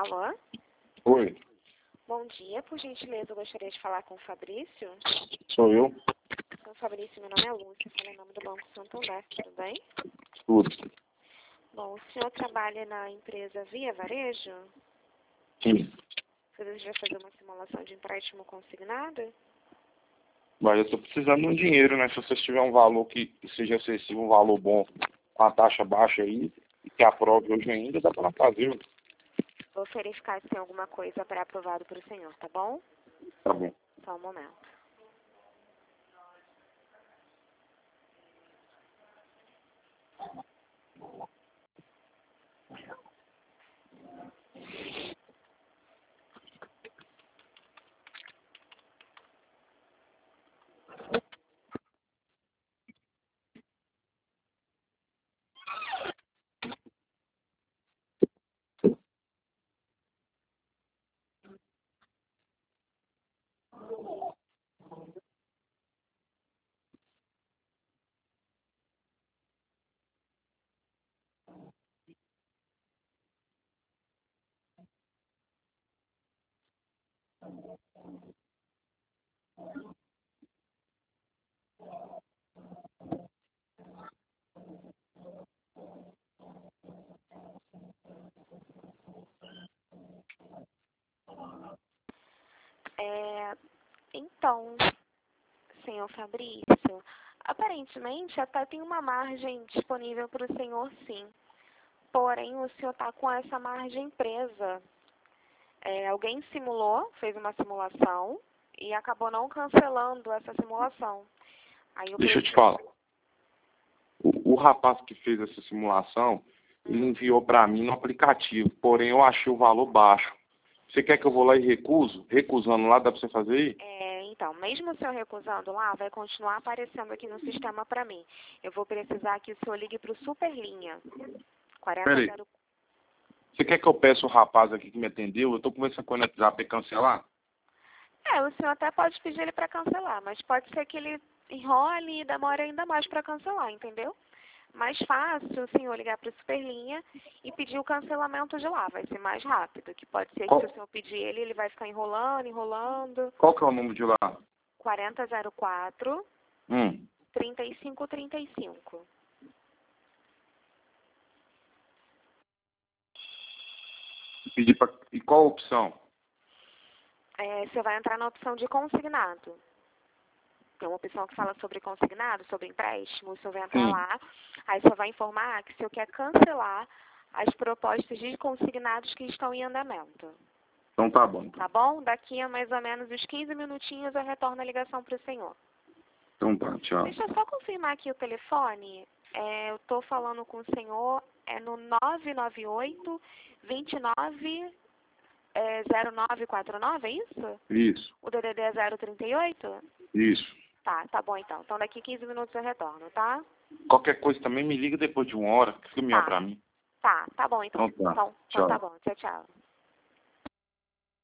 Alô? Oi, Bom dia, por gentileza, eu gostaria de falar com o Fabrício. sou eu. Então, Fabrício, meu nome é Lúcia, falo em nome do Banco Santander, tudo bem? Tudo. Bom, o senhor trabalha na empresa Via Varejo? Sim. Você deseja fazer uma simulação de empréstimo consignado? Mas eu estou precisando de um dinheiro, né? Se vocês tiverem um valor que seja acessível, um valor bom, com a taxa baixa aí, e que aprove hoje ainda, dá para fazer. Vou verificar se tem alguma coisa pré-aprovado para o senhor, tá bom? Tá bom. Só um momento. Então, senhor Fabrício, aparentemente até tem uma margem disponível para o senhor, sim. Porém, o senhor está com essa margem presa. Alguém simulou, fez uma simulação e acabou não cancelando essa simulação. Aí Deixa eu te falar. O rapaz que fez essa simulação, ele enviou para mim no aplicativo, porém eu achei o valor baixo. Você quer que eu vou lá e recuso? Recusando lá, dá para você fazer aí? Então, mesmo o senhor recusando lá, vai continuar aparecendo aqui no sistema para mim. Eu vou precisar que o senhor ligue para o Superlinha. Peraí. Você quer que eu peça o rapaz aqui que me atendeu? Eu estou conversando com ele no WhatsApp para cancelar? O senhor até pode pedir ele para cancelar, mas pode ser que ele enrole e demore ainda mais para cancelar, entendeu? Mais fácil o senhor ligar para o Superlinha e pedir o cancelamento de lá, vai ser mais rápido, que pode ser que se o senhor pedir ele vai ficar enrolando. Qual que é o número de lá? 4004 3535. Pedir pra... E qual a opção? Você vai entrar na opção de consignado. Tem uma opção que fala sobre consignado, sobre empréstimo. O senhor vai entrar lá, aí o senhor vai informar que o senhor quer cancelar as propostas de consignados que estão em andamento. Então tá bom. Tá bom? Daqui a mais ou menos uns 15 minutinhos eu retorno a ligação para o senhor. Então tá, tchau. Deixa eu só confirmar aqui o telefone. Eu estou falando com o senhor, no 998 29 0949, é isso? Isso. O DDD é 038? Isso. Tá bom então. Então daqui 15 minutos eu retorno, tá? Qualquer coisa também me liga depois de 1 hora, que fica melhor pra mim. Tá bom então. Então tá. Então tá bom. Tchau, tchau.